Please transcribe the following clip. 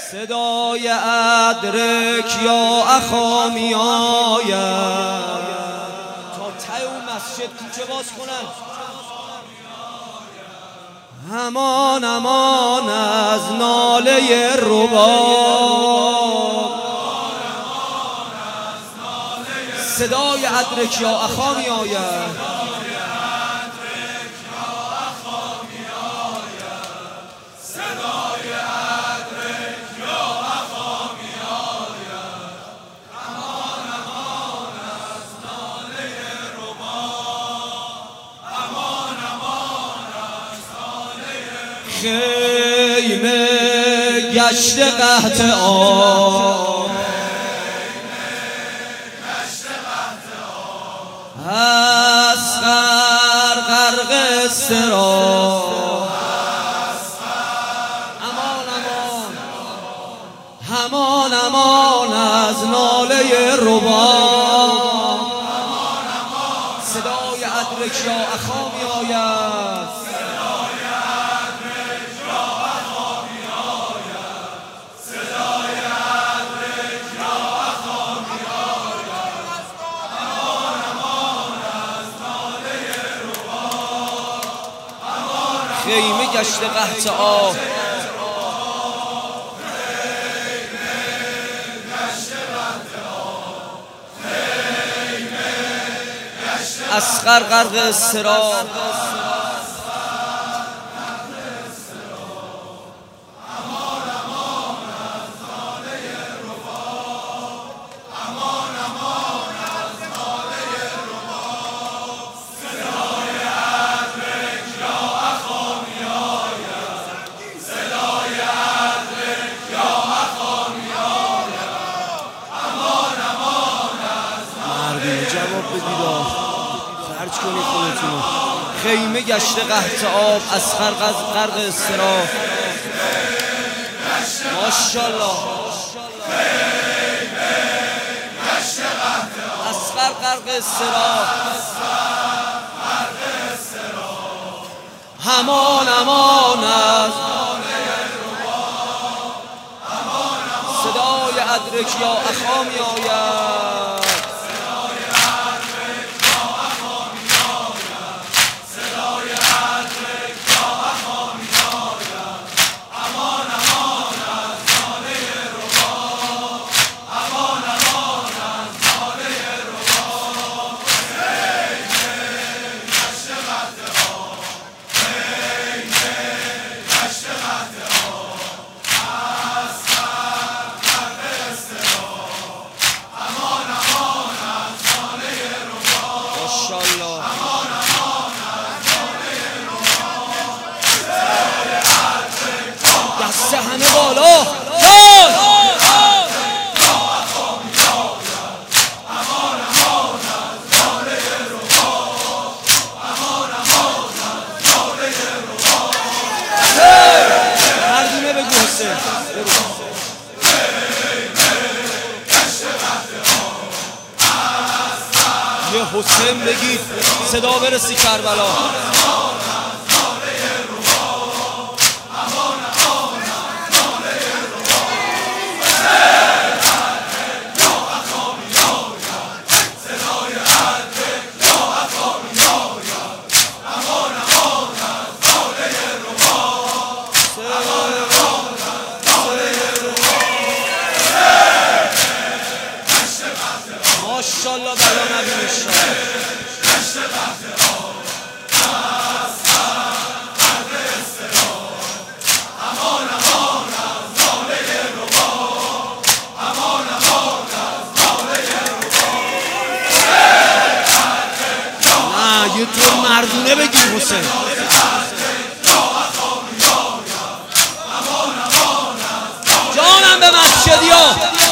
صدای ادرک یا اخا می آید تا ته اون مسجد کوچه باز کنن. همان امان از ناله رباب، صدای ادرک یا اخا می آید. خیمه گشت قحط آب، اصغر غرق اضطراب. امان امان، همان امان از ناله رباب، صدای ادرک یا اخا می آید. خیمه گشت قحط آب، اصغر غرق اضطراب. جواب بدید، خرج کنید خودتون. خیمه گشت قحط آب، اصغر غرق اضطراب. ماشاءالله. اصغر غرق اضطراب، همان امان از صدای ادرک یا اخا می آید. دست همه بالا مردونه بگو حسین. یه حسین بگید صدا برسی کربلا. ماشاءالله بلا نبی مشتاق. نه یه طور مردونه بگیر حسین. جانم به مسجدی ها.